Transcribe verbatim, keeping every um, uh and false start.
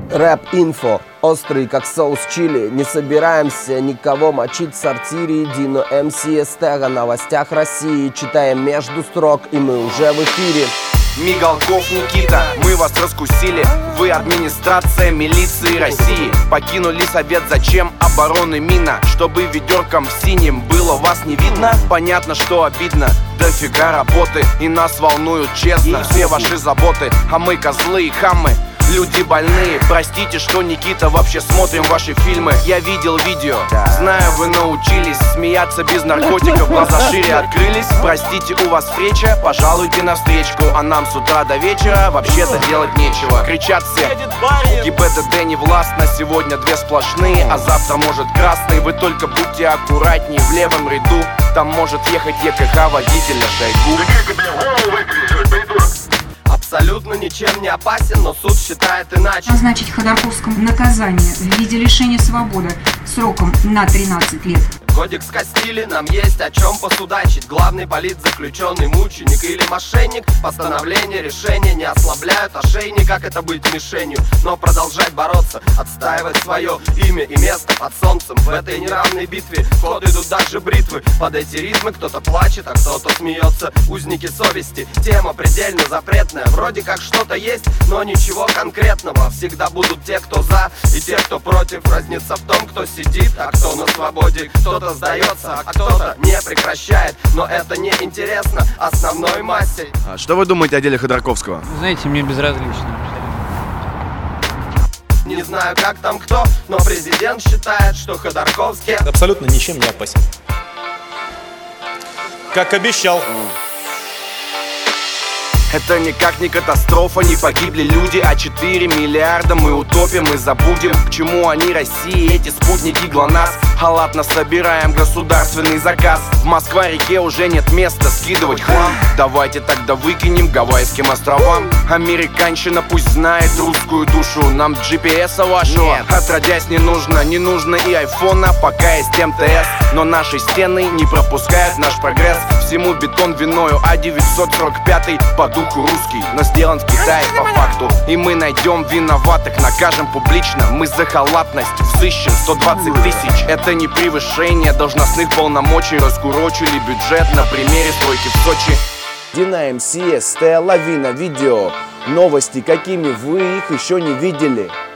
Рэп-инфо, острый как соус чили. Не собираемся никого мочить в сортире. Дино эм си Эстера, новостях России. Читаем между строк, и мы уже в эфире. Мигалков Никита, мы вас раскусили. Вы администрация милиции России. Покинули совет, зачем обороны мина? Чтобы ведерком синим было вас не видно. Понятно, что обидно, дофига работы. И нас волнуют честно все ваши заботы. А мы козлы и хаммы, люди больные. Простите, что, Никита, вообще смотрим ваши фильмы. Я видел видео, знаю, вы научились смеяться без наркотиков, глаза шире открылись. Простите, у вас встреча, пожалуйте на встречку. А нам с утра до вечера вообще-то делать нечего. Кричат все, ГИБДД не властно. Сегодня две сплошные, а завтра может красный. Вы только будьте аккуратнее в левом ряду. Там может ехать ЕКХ водителя Шойгу. Абсолютно ничем не опасен, но суд считает иначе. Назначить Ходорковскому наказание в виде лишения свободы сроком на тринадцать лет. Кодекс Кастили, нам есть о чем посудачить. Главный политзаключенный, мученик или мошенник. Постановление, решения не ослабляют ошейник. Как это быть мишенью, но продолжать бороться, отстаивать свое имя и место под солнцем. В этой неравной битве в ход идут даже бритвы. Под эти ритмы кто-то плачет, а кто-то смеется. Узники совести, тема предельно запретная. Вроде как что-то есть, но ничего конкретного. Всегда будут те, кто за, и те, кто против. Разница в том, кто сидит, а кто на свободе. Кто-то сдается, а кто-то не прекращает. Но это не интересно основной массе. А что вы думаете о деле Ходорковского? Знаете, мне безразлично. Не знаю, как там кто, но президент считает, что Ходорковский абсолютно ничем не опасен. Как обещал. Это никак не катастрофа, не погибли люди, а четыре миллиарда мы утопим и забудем. К чему они России, эти спутники ГЛОНАСС? Халатно собираем государственный заказ. В Москва-реке уже нет места скидывать хлам. Давайте тогда выкинем Гавайским островам. Американщина пусть знает русскую душу. Нам джи пи эс-а вашего нет, отродясь не нужно. Не нужно и айфона, пока есть эм тэ эс. Но наши стены не пропускают наш прогресс. Всему бетон виною, а девятьсот сорок пятый по духу русский, но сделан в Китае по факту. И мы найдем виноватых, накажем публично. Мы за халатность взыщем сто двадцать тысяч. Это не превышение должностных полномочий. Раскурочили бюджет на примере стройки в Сочи. Дино эм си Эстера, лавина видео. Новости, какими вы их еще не видели.